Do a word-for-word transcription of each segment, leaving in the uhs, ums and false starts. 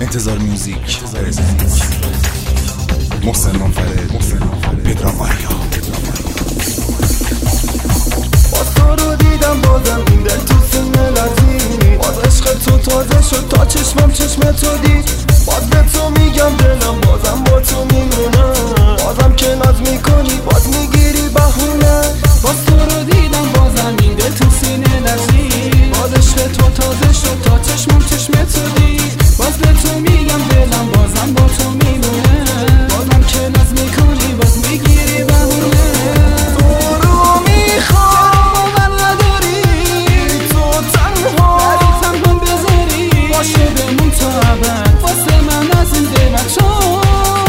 انتظار میوزیک محسن منفرد پدرام آریا. باز تو رو دیدم بازم این دل تو سینه لرزید، باز عشق تو تازه شد تا چشمم چشم تو دید. باز به تو میگم دلم بازم با تو میمونه، بازم که ناز میکنی باز میگیری بهونه. باز تو رو دیدم بازم این دل تو سینه لرزید، باز عشق تو تازه شد تا چشمم چشم تو دید. باز به تو میگم دلم بازم با تو میمونه، بازم که ناز میکنی باز میگیری بهونه. تو رو میخوام باور نداری، تو تنها داری تنها بذاری، باشه بمون تا ابد واسه من از این دل مچون.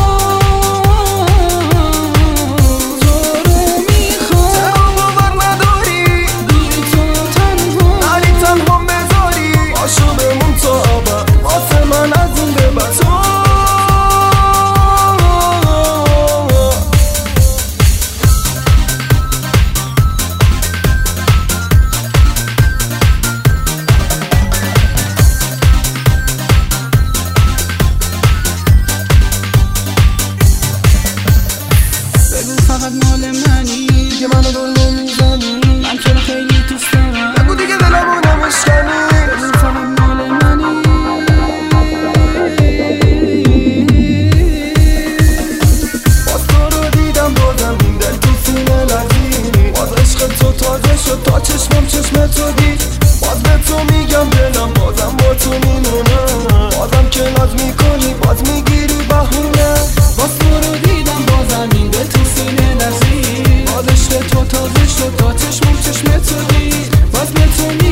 فقط مال منی که منو دل نمیزنی، من چرا خیلی دوست دارم، بگو دیگه دلمو نمشکنی. بگو فقط مال منی. باز تو رو دیدم بازم این دل تو سینه لرزید، باز عشق تو تازه شد تا چشمم چشم تو دید. باز به تو میگم دلم بازم با تو میمونه، بازم که ناز میکنی باز میگیری بهونه. باز تو رو دیدم بازم این دل تو سینه لرزید، باز عشق تو تازه شد تا چشمم چشم تو دید. باز به تو